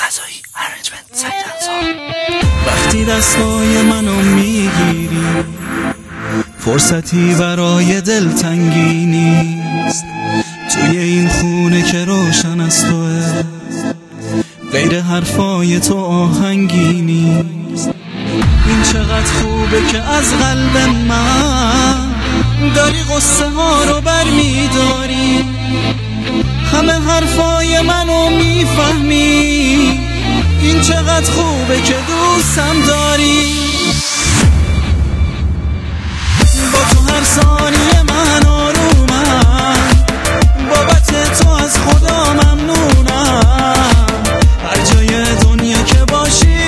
فضایی ارنجمنت سعید انصار. وقتی دستای منو میگیری فرصتی برای دلتنگی نیست، توی این خونه که روشن از توه غیر حرفای تو آهنگی نیست. این چقدر خوبه که از قلب من داری قصه ها رو برمیداری، همه حرفای منو میفهمی، این چقدر خوبه که دوستم داری. با تو هر ثانیه من آرومم، بابت تو از خدا ممنونم، هر جای دنیا که باشی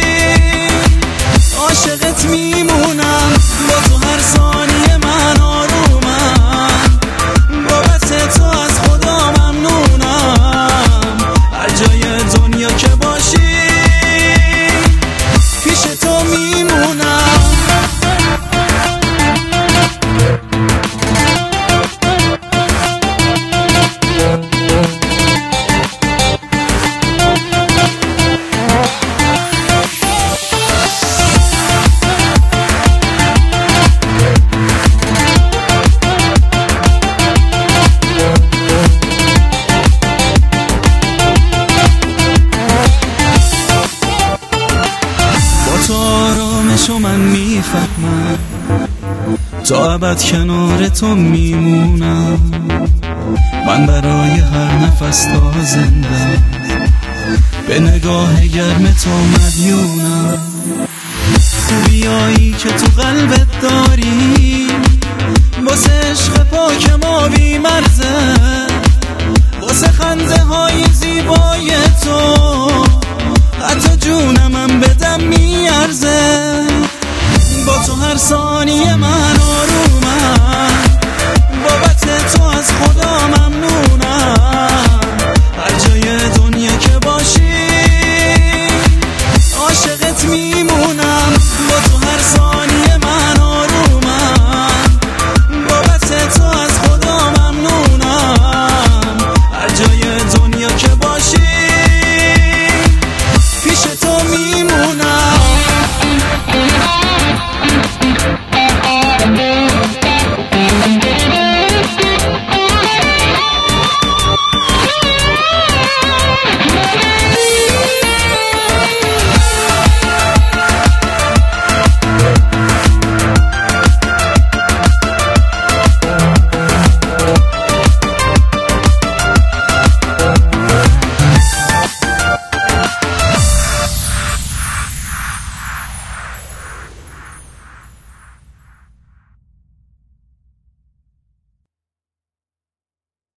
عاشقت میمونم. با تو هر ثانیه من آرومم، بابت تو از خدا ممنونم، هر جای دنیا که باشی پیش تو میمونم. آرامشو من میفهمم، تا ابد کنار تو میمونم، من برای هر نفس تا زنده به نگاه گرم تو مدیونم. خوبیایی که تو قلبت داری واسه عشق پاک ما بی مرزه،